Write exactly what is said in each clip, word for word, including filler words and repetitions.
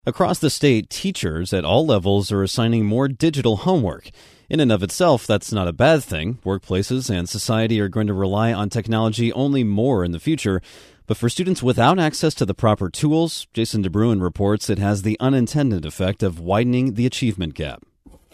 Across the state, teachers at all levels are assigning more digital homework. In and of itself, that's not a bad thing. Workplaces and society are going to rely on technology only more in the future. But for students without access to the proper tools, Jason DeBruin reports it has the unintended effect of widening the achievement gap.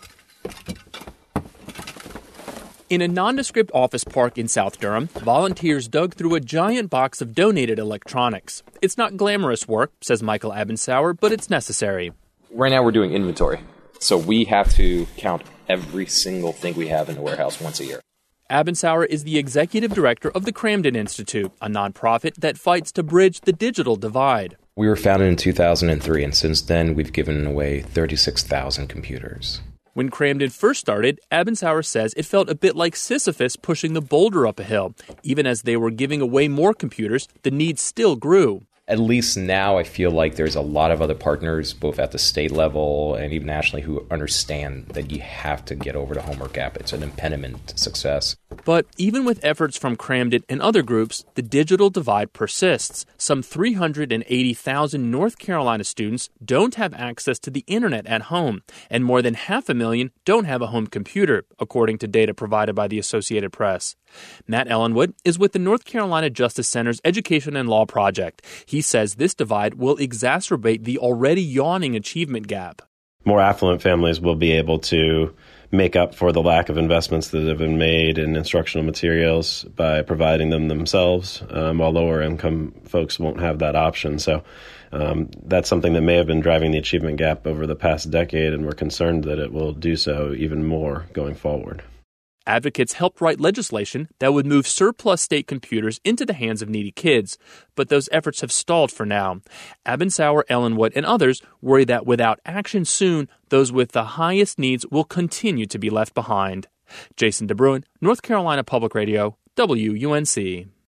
In a nondescript office park in South Durham, volunteers dug through a giant box of donated electronics. It's not glamorous work, says Michael Abensauer, but it's necessary. Right now we're doing inventory, so we have to count every single thing we have in the warehouse once a year. Abensauer is the executive director of the Cramden Institute, a nonprofit that fights to bridge the digital divide. We were founded in two thousand three, and since then we've given away thirty-six thousand computers. When Cramden first started, Abensauer says it felt a bit like Sisyphus pushing the boulder up a hill. Even as they were giving away more computers, the need still grew. At least now I feel like there's a lot of other partners, both at the state level and even nationally, who understand that you have to get over the homework gap. It's an impediment to success. But even with efforts from Cramden and other groups, the digital divide persists. Some three hundred eighty thousand North Carolina students don't have access to the internet at home, and more than half a million don't have a home computer, according to data provided by the Associated Press. Matt Ellenwood is with the North Carolina Justice Center's Education and Law Project. He says this divide will exacerbate the already yawning achievement gap. More affluent families will be able to make up for the lack of investments that have been made in instructional materials by providing them themselves, um, while lower income folks won't have that option. So um, that's something that may have been driving the achievement gap over the past decade, and we're concerned that it will do so even more going forward. Advocates helped write legislation that would move surplus state computers into the hands of needy kids, but those efforts have stalled for now. Abensauer, Ellenwood, and others worry that without action soon, those with the highest needs will continue to be left behind. Jason DeBruin, North Carolina Public Radio, W U N C.